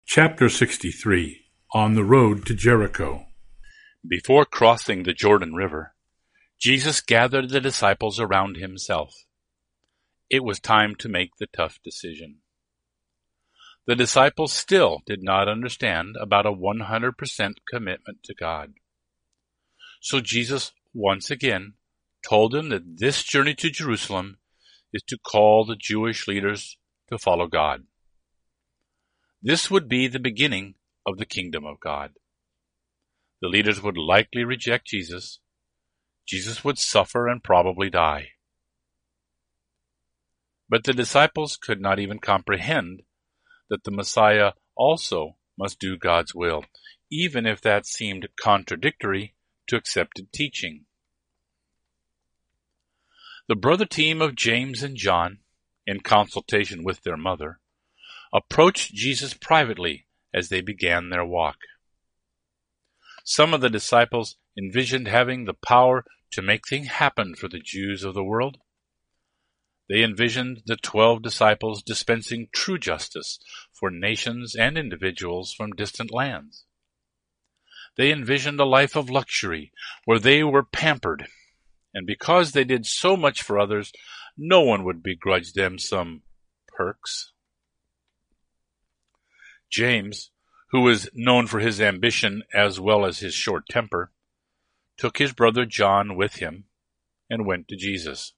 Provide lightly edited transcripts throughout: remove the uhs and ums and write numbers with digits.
Chapter 63 On the Road to Jericho. Before crossing the Jordan River, Jesus gathered the disciples around himself. It was time to make the tough decision. The disciples still did not understand about a 100% commitment to God. So Jesus once again told them that this journey to Jerusalem is to call the Jewish leaders to follow God. This would be the beginning of the kingdom of God. The leaders would likely reject Jesus. Jesus would suffer and probably die. But the disciples could not even comprehend that the Messiah also must do God's will, even if that seemed contradictory to accepted teaching. The brother team of James and John, in consultation with their mother, approached Jesus privately as they began their walk. Some of the disciples envisioned having the power to make things happen for the Jews of the world. They envisioned the 12 disciples dispensing true justice for nations and individuals from distant lands. They envisioned a life of luxury where they were pampered, and because they did so much for others, no one would begrudge them some perks. James, who was known for his ambition as well as his short temper, took his brother John with him and went to Jesus.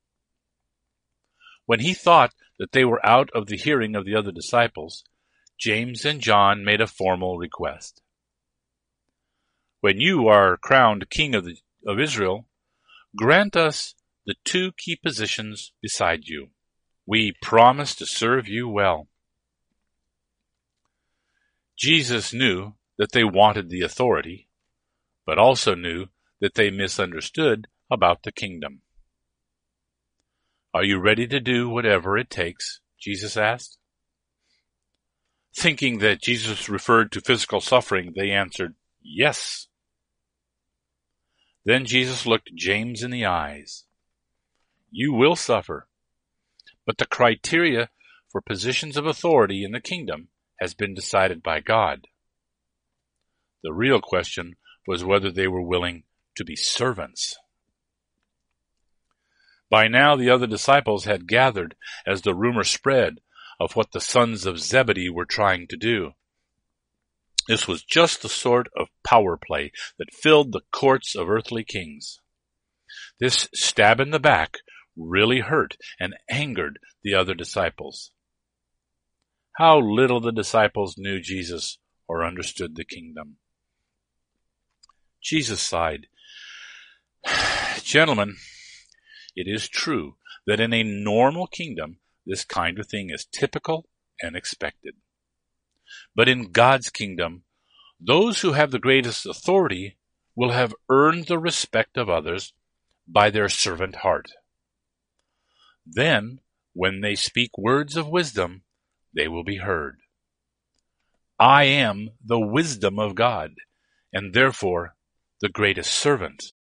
When he thought that they were out of the hearing of the other disciples, James and John made a formal request. "When you are crowned king of Israel, grant us the 2 key positions beside you. We promise to serve you well." Jesus knew that they wanted the authority, but also knew that they misunderstood about the kingdom. "Are you ready to do whatever it takes?" Jesus asked. Thinking that Jesus referred to physical suffering, they answered, "Yes." Then Jesus looked James in the eyes. "You will suffer, but the criteria for positions of authority in the kingdom has been decided by God." The real question was whether they were willing to be servants. By now the other disciples had gathered as the rumor spread of what the sons of Zebedee were trying to do. This was just the sort of power play that filled the courts of earthly kings. This stab in the back really hurt and angered the other disciples. How little the disciples knew Jesus or understood the kingdom. Jesus sighed. "Gentlemen, it is true that in a normal kingdom, this kind of thing is typical and expected. But in God's kingdom, those who have the greatest authority will have earned the respect of others by their servant heart. Then, when they speak words of wisdom, they will be heard. I am the wisdom of God, and therefore the greatest servant.